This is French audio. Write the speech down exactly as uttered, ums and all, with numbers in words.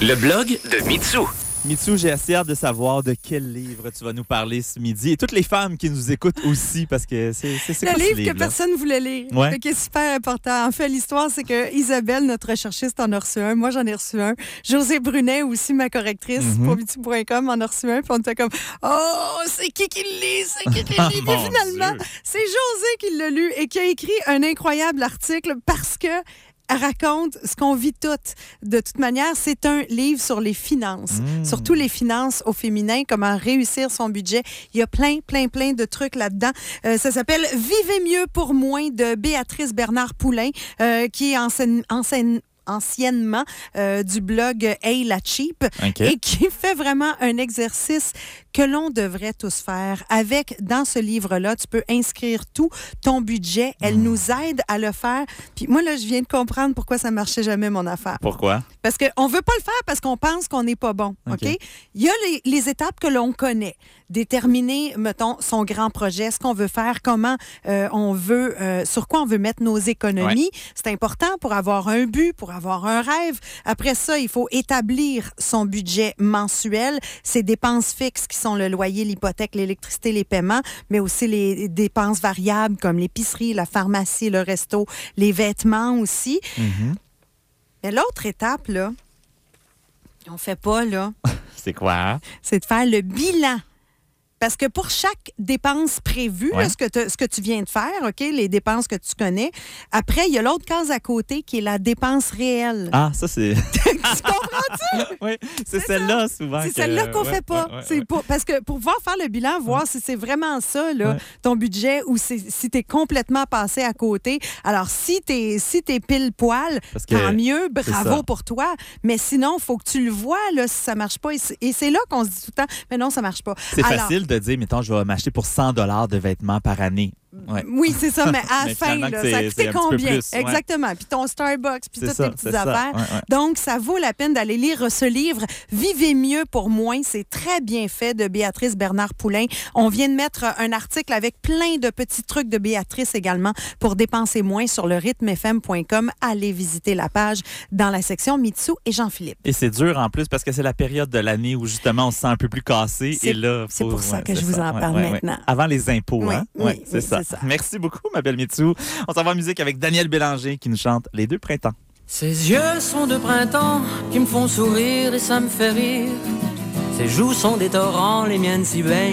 Le blog de Mitsou. Mitsou, j'ai assez hâte de savoir de quel livre tu vas nous parler ce midi. Et toutes les femmes qui nous écoutent aussi, parce que c'est, c'est, c'est le quoi livre ce livre que personne ne voulait lire, ouais. qui est super important. En fait, l'histoire, c'est que Isabelle, notre recherchiste, en a reçu un. Moi, j'en ai reçu un. José Brunet, aussi ma correctrice, mm-hmm. pour Mitsou point com, en a reçu un. Puis on était comme, oh, c'est qui qui le lit? C'est qui qui le lit? Puis finalement, Dieu. C'est José qui l'a lu et qui a écrit un incroyable article parce que elle raconte ce qu'on vit toutes. De toute manière, c'est un livre sur les finances, mmh. surtout les finances au féminin, comment réussir son budget. Il y a plein, plein, plein de trucs là-dedans. Euh, ça s'appelle « Vivez mieux pour moins » de Béatrice Bernard-Poulain, euh, qui est enseigne, enseigne, anciennement euh, du blog Hey la Cheap, okay. et qui fait vraiment un exercice que l'on devrait tous faire. Avec, dans ce livre-là, tu peux inscrire tout ton budget. Elle mmh. nous aide à le faire. Puis moi, là, je viens de comprendre pourquoi ça ne marchait jamais, mon affaire. Pourquoi? Parce qu'on ne veut pas le faire parce qu'on pense qu'on n'est pas bon. OK? okay? Il y a les, les étapes que l'on connaît. Déterminer, mettons, son grand projet, ce qu'on veut faire, comment euh, on veut, euh, sur quoi on veut mettre nos économies. Ouais. C'est important pour avoir un but, pour avoir un rêve. Après ça, il faut établir son budget mensuel, ses dépenses fixes qui sont le loyer, l'hypothèque, l'électricité, les paiements, mais aussi les dépenses variables comme l'épicerie, la pharmacie, le resto, les vêtements aussi. Mm-hmm. Mais l'autre étape, là, on fait pas, là. C'est quoi? C'est de faire le bilan. Parce que pour chaque dépense prévue, ouais. là, ce, que te, ce que tu viens de faire, OK, les dépenses que tu connais, après, il y a l'autre case à côté qui est la dépense réelle. Ah, ça, c'est... Tu comprends-tu? Oui, c'est, c'est celle-là, ça. souvent. C'est que... celle-là qu'on ne ouais, fait pas. ouais, ouais, c'est ouais. Pour, parce que pour pouvoir faire le bilan, voir ouais. si c'est vraiment ça, là, ouais. ton budget, ou c'est, si tu es complètement passé à côté. Alors, si tu es si t'es pile poil, que, tant mieux, bravo pour toi. Mais sinon, il faut que tu le vois là, si ça ne marche pas. Et c'est, et c'est là qu'on se dit tout le temps, mais non, ça ne marche pas. C'est Alors, facile de dire, mettons, je vais m'acheter pour cent dollars de vêtements par année. Ouais. Oui, c'est ça, mais à la mais fin, là, c'est, ça coûtait combien? Plus, ouais. Exactement. Puis ton Starbucks, puis toutes ça, tes petites affaires. Ouais, ouais. Donc, ça vaut la peine d'aller lire ce livre, Vivez mieux pour moins. C'est très bien fait de Béatrice Bernard-Poulain. On vient de mettre un article avec plein de petits trucs de Béatrice également pour dépenser moins sur le rythme f m point com. Allez visiter la page dans la section Mitsou et Jean-Philippe. Et c'est dur en plus parce que c'est la période de l'année où justement on se sent un peu plus cassé. C'est, et là, c'est faut, pour ça ouais, que je vous ça. en parle ouais, maintenant. Ouais. Avant les impôts, oui, hein? Oui, ouais, c'est, oui, ça. c'est ça. Merci beaucoup, ma belle Mitsou. On s'en va en musique avec Daniel Bélanger qui nous chante Les deux printemps. Ses yeux sont de printemps qui me font sourire et ça me fait rire. Ses joues sont des torrents, les miennes si belles.